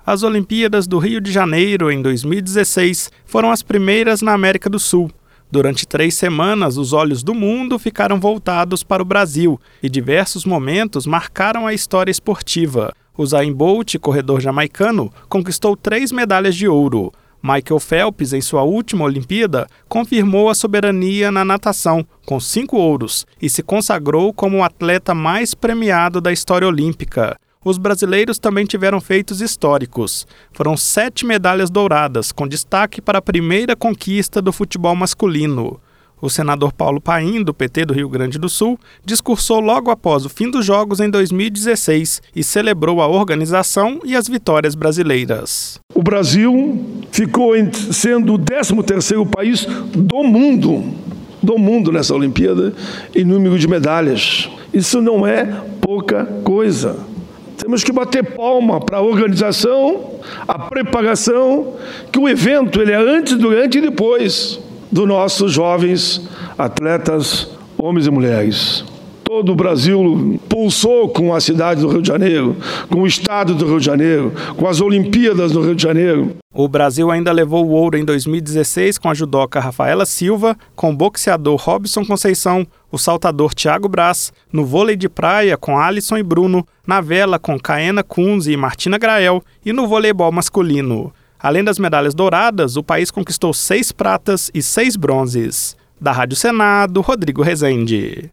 As Olimpíadas do Rio de Janeiro, em 2016, foram as primeiras na América do Sul. Durante 3 semanas, os olhos do mundo ficaram voltados para o Brasil e diversos momentos marcaram a história esportiva. Usain Bolt, corredor jamaicano, conquistou 3 medalhas de ouro. Michael Phelps, em sua última Olimpíada, confirmou a soberania na natação, com 5 ouros, e se consagrou como o atleta mais premiado da história olímpica. Os brasileiros também tiveram feitos históricos. Foram 7 medalhas douradas, com destaque para a primeira conquista do futebol masculino. O senador Paulo Paim, do PT do Rio Grande do Sul, discursou logo após o fim dos Jogos em 2016 e celebrou a organização e as vitórias brasileiras. O Brasil ficou sendo o 13º país do mundo nessa Olimpíada em número de medalhas. Isso não é pouca coisa. Temos que bater palma para a organização, a preparação, que o evento ele é antes, durante e depois dos nossos jovens atletas, homens e mulheres. Todo o Brasil pulsou com a cidade do Rio de Janeiro, com o estado do Rio de Janeiro, com as Olimpíadas do Rio de Janeiro. O Brasil ainda levou o ouro em 2016 com a judoca Rafaela Silva, com o boxeador Robson Conceição, o saltador Thiago Braz, no vôlei de praia com Alisson e Bruno, na vela com Caena Kunze e Martina Grael e no voleibol masculino. Além das medalhas douradas, o país conquistou 6 pratas e 6 bronzes. Da Rádio Senado, Rodrigo Rezende.